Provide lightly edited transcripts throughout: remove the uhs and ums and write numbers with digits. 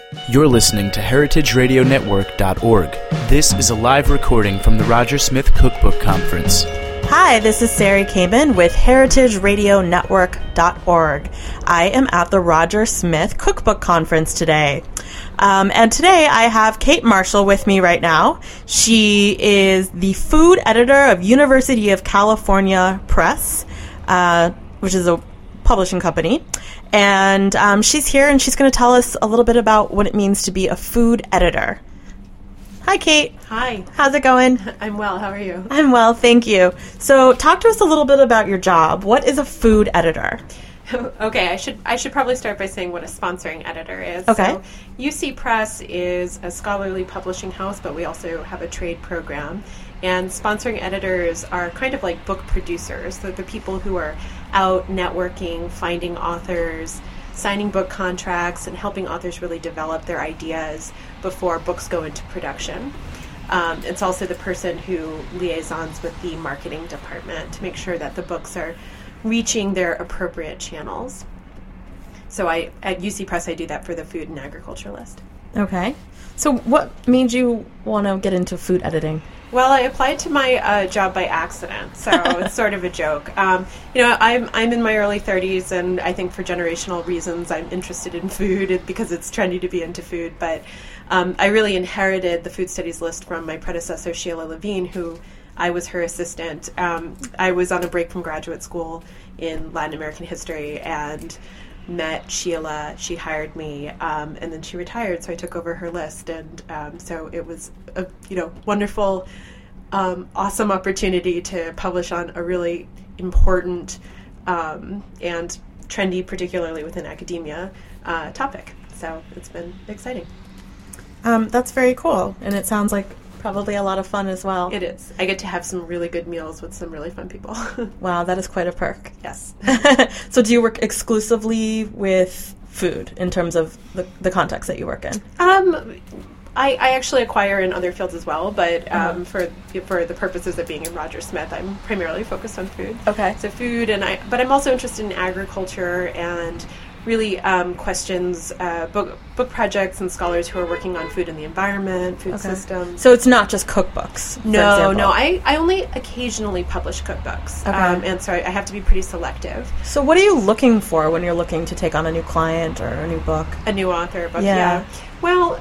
You're listening to heritageradionetwork.org. This is a live recording from the Roger Smith Cookbook Conference. Hi, this is Sari Kamen with heritageradionetwork.org. I am at the Roger Smith Cookbook Conference today. And today I have Kate Marshall with me right now. She is the food editor of University of California Press, which is a publishing company. And she's here and she's going to tell us a little bit about what it means to be a food editor. Hi, Kate. Hi. How's it going? I'm well. How are you? I'm well, thank you. So talk to us a little bit about your job. What is a food editor? Okay, I should probably start by saying what a sponsoring editor is. Okay. So UC Press is a scholarly publishing house, but we also have a trade program. And sponsoring editors are kind of like book producers. They're the people who are out networking, finding authors, signing book contracts, and helping authors really develop their ideas before books go into production. It's also the person who liaisons with the marketing department to make sure that the books are reaching their appropriate channels. So at UC Press, I do that for the food and agriculture list. Okay. So what made you want to get into food editing? Well, I applied to my job by accident, so it's sort of a joke. I'm in my early 30s, and I think for generational reasons, I'm interested in food because it's trendy to be into food. But I really inherited the food studies list from my predecessor, Sheila Levine, who I was her assistant. I was on a break from graduate school in Latin American history and met Sheila. She hired me, and then she retired, so I took over her list. And so it was a wonderful, awesome opportunity to publish on a really important and trendy, particularly within academia, topic. So it's been exciting. That's very cool, and it sounds like probably a lot of fun as well. It is. I get to have some really good meals with some really fun people. Wow, that is quite a perk. Yes. So do you work exclusively with food in terms of the context that you work in? I actually acquire in other fields as well, but for the purposes of being in Roger Smith, I'm primarily focused on food. Okay. So food, but I'm also interested in agriculture and really questions, book projects and scholars who are working on food and the environment, food systems. So it's not just cookbooks, for No, example. I only occasionally publish cookbooks, and so I have to be pretty selective. So what are you looking for when you're looking to take on a new client or a new book? A new author book, Yeah. Well,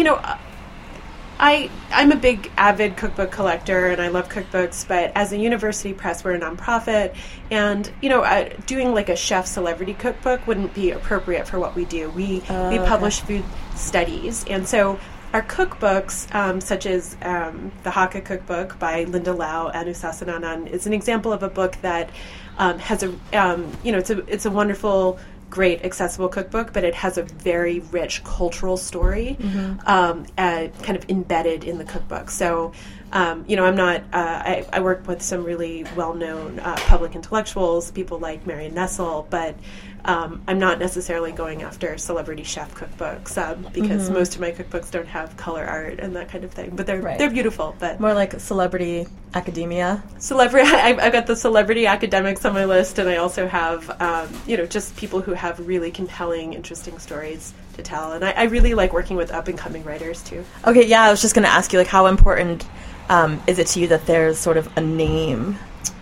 I'm a big avid cookbook collector, and I love cookbooks, but as a university press, we're a nonprofit, and, doing like a chef celebrity cookbook wouldn't be appropriate for what we do. We publish food studies, and so our cookbooks, such as the Hakka cookbook by Linda Lau and Usasananan, is an example of a book that has it's a wonderful, great accessible cookbook, but it has a very rich cultural story kind of embedded in the cookbook. So I'm not I work with some really well-known public intellectuals, people like Marion Nestle, but I'm not necessarily going after celebrity chef cookbooks because most of my cookbooks don't have color art and that kind of thing, but they're beautiful. But more like celebrity academia. I've got the celebrity academics on my list, and I also have just people who have really compelling, interesting stories to tell. And I really like working with up and coming writers too. Okay, yeah, I was just going to ask you, like, how important is it to you that there's sort of a name?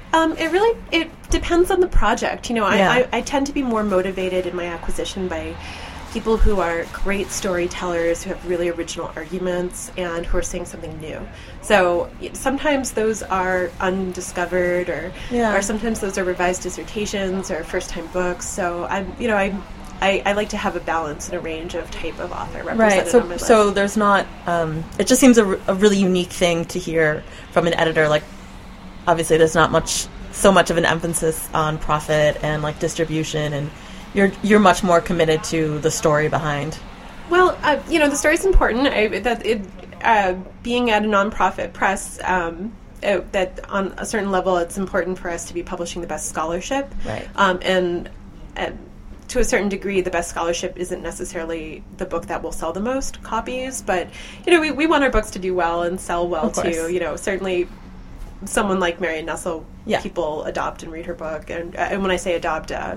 It depends on the project. I tend to be more motivated in my acquisition by people who are great storytellers, who have really original arguments, and who are saying something new. So sometimes those are undiscovered, or sometimes those are revised dissertations or first-time books. So I like to have a balance and a range of type of author represented on my list. So there's not. It just seems a really unique thing to hear from an editor. Like, obviously, there's not so much of an emphasis on profit and like distribution, and you're much more committed to the story behind. Well, the story's important. Being at a nonprofit press, that on a certain level, it's important for us to be publishing the best scholarship. Right. And to a certain degree, the best scholarship isn't necessarily the book that will sell the most copies, but we want our books to do well and sell well too. Certainly someone like Marion Nestle, people adopt and read her book, and when I say adopt,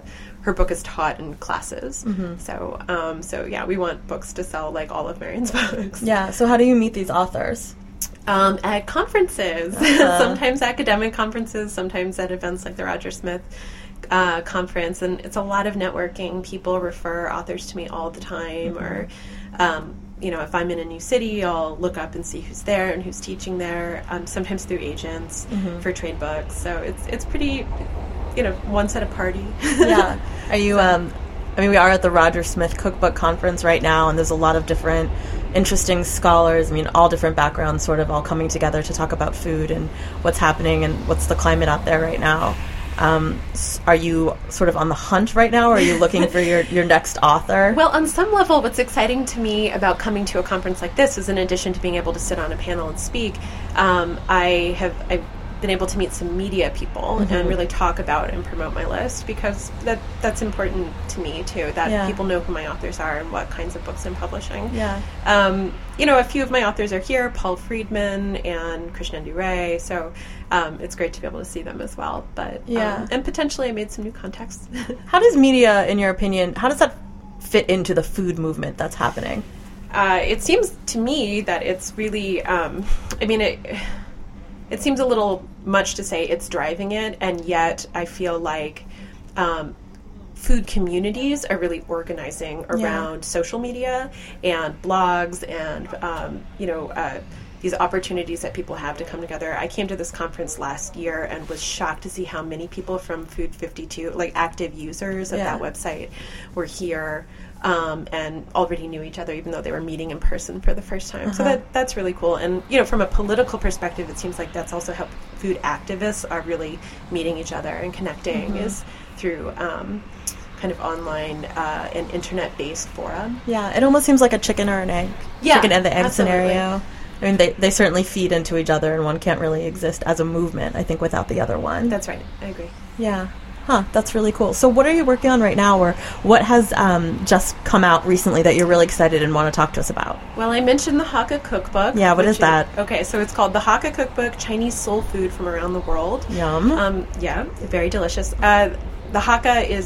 her book is taught in classes. So yeah, we want books to sell like all of Marian's books. Yeah. So how do you meet these authors? At conferences, sometimes academic conferences, sometimes at events like the Roger Smith conference, and it's a lot of networking. People refer authors to me all the time, or if I'm in a new city, I'll look up and see who's there and who's teaching there. Sometimes through agents for trade books. So it's pretty, once at a party. Yeah. Are you? We are at the Roger Smith Cookbook Conference right now, and there's a lot of different interesting scholars, all different backgrounds sort of all coming together to talk about food and what's happening and what's the climate out there right now. Are you sort of on the hunt right now, or are you looking for your next author? Well, on some level, what's exciting to me about coming to a conference like this is, in addition to being able to sit on a panel and speak, I've been able to meet some media people and really talk about and promote my list, because that's important to me too, that people know who my authors are and what kinds of books I'm publishing. A few of my authors are here, Paul Friedman and Krishnendu Ray, so it's great to be able to see them as well. But and potentially I made some new contacts. How does media, in your opinion, how does that fit into the food movement that's happening? It seems to me that it's really, it seems a little much to say it's driving it, and yet I feel like food communities are really organizing around social media and blogs and, these opportunities that people have to come together. I came to this conference last year and was shocked to see how many people from Food 52, like active users of that website, were here and already knew each other, even though they were meeting in person for the first time. So that's really cool. And, from a political perspective, it seems like that's also how food activists are really meeting each other and connecting, is through kind of online and internet-based forum. Yeah, it almost seems like a chicken or an egg. Yeah, chicken and the egg absolutely. Scenario. They certainly feed into each other, and one can't really exist as a movement, I think, without the other one. That's right. I agree. Yeah. That's really cool. So what are you working on right now, or what has just come out recently that you're really excited and want to talk to us about? Well, I mentioned the Hakka Cookbook. Yeah, what is that? Okay, so it's called the Hakka Cookbook, Chinese Soul Food from Around the World. Yum. Yeah, very delicious. The Hakka is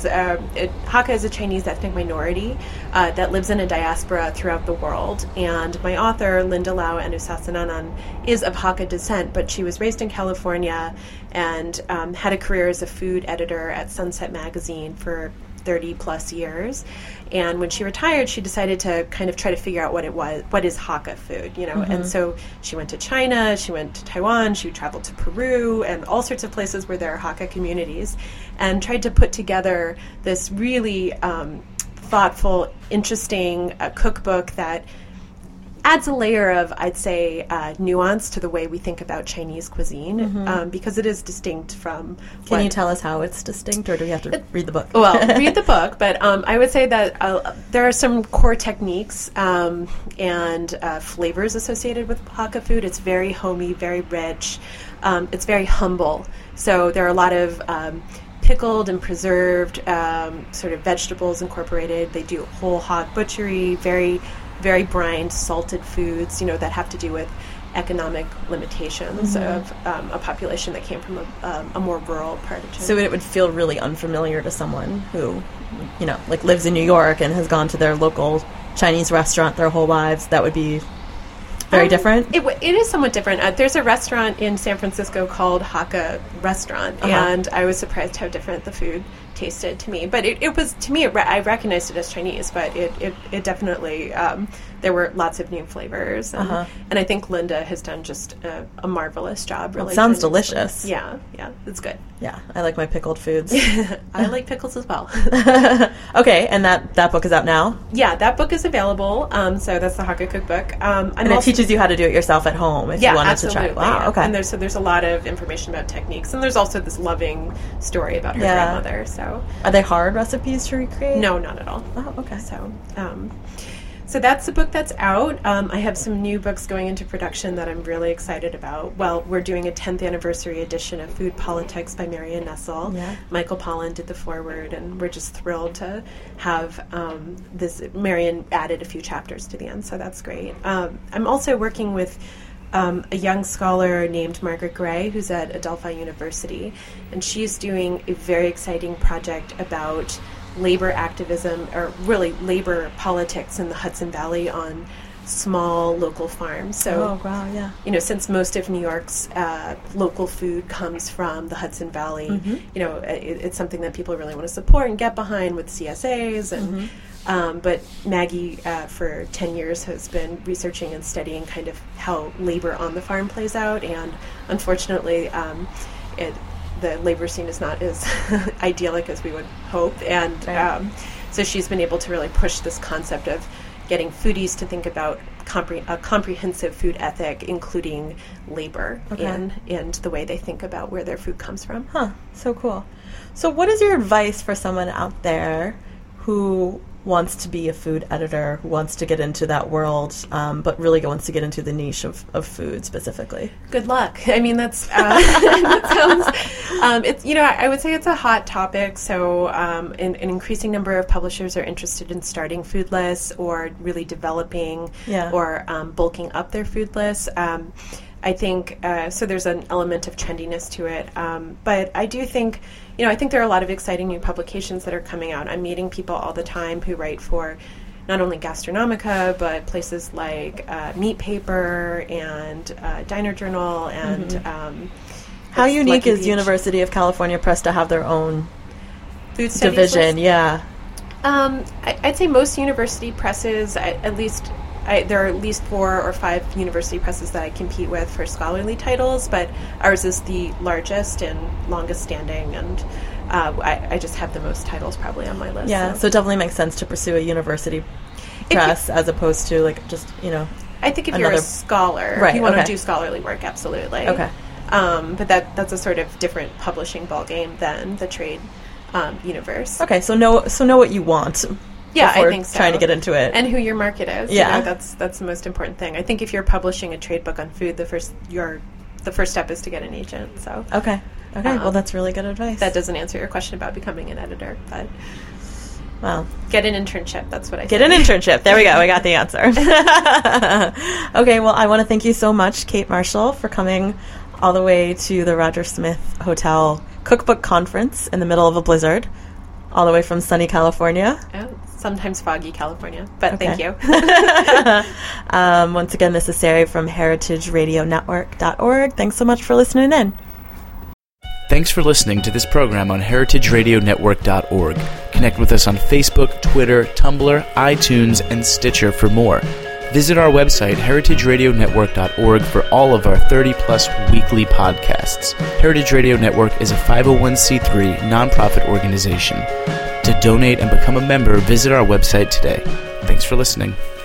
a Chinese ethnic minority that lives in a diaspora throughout the world. And my author, Linda Lau Anusasananan, is of Hakka descent, but she was raised in California and had a career as a food editor at Sunset Magazine for 30 plus years. And when she retired, she decided to kind of try to figure out what is Hakka food, And so she went to China, she went to Taiwan, she traveled to Peru and all sorts of places where there are Hakka communities, and tried to put together this really thoughtful, interesting cookbook that adds a layer of, I'd say, nuance to the way we think about Chinese cuisine, because it is distinct from... Can you tell us how it's distinct, or do we have to read the book? Well, read the book, but I would say that there are some core techniques and flavors associated with Hakka food. It's very homey, very rich. It's very humble. So there are a lot of pickled and preserved sort of vegetables incorporated. They do whole hog butchery, very brined, salted foods, that have to do with economic limitations of a population that came from a more rural part of China. So it would feel really unfamiliar to someone who, lives in New York and has gone to their local Chinese restaurant their whole lives. That would be very different? It is somewhat different. There's a restaurant in San Francisco called Hakka Restaurant, and I was surprised how different the food tasted to me. But it was, to me, I recognized it as Chinese, but it definitely, there were lots of new flavors. And I think Linda has done just a marvelous job. Really, it sounds delicious. Yeah, it's good. Yeah, I like my pickled foods. I like pickles as well. Okay, and that book is out now? Yeah, that book is available. So that's the Hakka Cookbook. And it teaches you how to do it yourself at home if you wanted absolutely. to try. Wow, okay. And there's a lot of information about techniques, and there's also this loving story about her grandmother. So are they hard recipes to recreate? No, not at all. Oh, okay. So that's the book that's out. I have some new books going into production that I'm really excited about. Well, we're doing a 10th anniversary edition of Food Politics by Marian Nessel. Yeah. Michael Pollan did the foreword, and we're just thrilled to have this. Marian added a few chapters to the end, so that's great. I'm also working with a young scholar named Margaret Gray, who's at Adelphi University, and she's doing a very exciting project about labor activism, or really labor politics in the Hudson Valley on small local farms. So, since most of New York's local food comes from the Hudson Valley, it's something that people really want to support and get behind with CSAs. And but Maggie, for 10 years, has been researching and studying kind of how labor on the farm plays out. And unfortunately, the labor scene is not as idyllic as we would hope. And so she's been able to really push this concept of getting foodies to think about a comprehensive food ethic, including labor and the way they think about where their food comes from. So cool. So what is your advice for someone out there who wants to be a food editor, who wants to get into that world, but really wants to get into the niche of food specifically? Good luck. I mean, that's that sounds. It's I would say it's a hot topic. So an increasing number of publishers are interested in starting food lists or really developing or bulking up their food lists. I think so. There's an element of trendiness to it, but I do think. I think there are a lot of exciting new publications that are coming out. I'm meeting people all the time who write for not only Gastronomica, but places like Meat Paper and Diner Journal. And how unique Lucky is Beach. University of California Press to have their own food studies division? List? I'd say most university presses, at least. There are at least 4 or 5 university presses that I compete with for scholarly titles, but ours is the largest and longest standing, and I just have the most titles probably on my list. Yeah, so it definitely makes sense to pursue a university press as opposed to just, I think if you're a scholar, you want to do scholarly work, absolutely. Okay. But that's a sort of different publishing ballgame than the trade universe. Okay, so know what you want. Yeah, I think so. Trying to get into it. And who your market is. Yeah. That's the most important thing. I think if you're publishing a trade book on food, the first step is to get an agent. So Okay. Well, that's really good advice. That doesn't answer your question about becoming an editor, but get an internship. That's what I Get an internship. There we go. I got the answer. Okay, well, I want to thank you so much, Kate Marshall, for coming all the way to the Roger Smith Hotel Cookbook Conference in the middle of a blizzard, all the way from sunny California. Oh, sometimes foggy California, but thank you. Once again, this is Sari from heritageradionetwork.org. Thanks so much for listening in. Thanks for listening to this program on heritageradionetwork.org. Connect with us on Facebook, Twitter, Tumblr, iTunes, and Stitcher for more. Visit our website, heritageradionetwork.org, for all of our 30-plus weekly podcasts. Heritage Radio Network is a 501c3 nonprofit organization. To donate and become a member, visit our website today. Thanks for listening.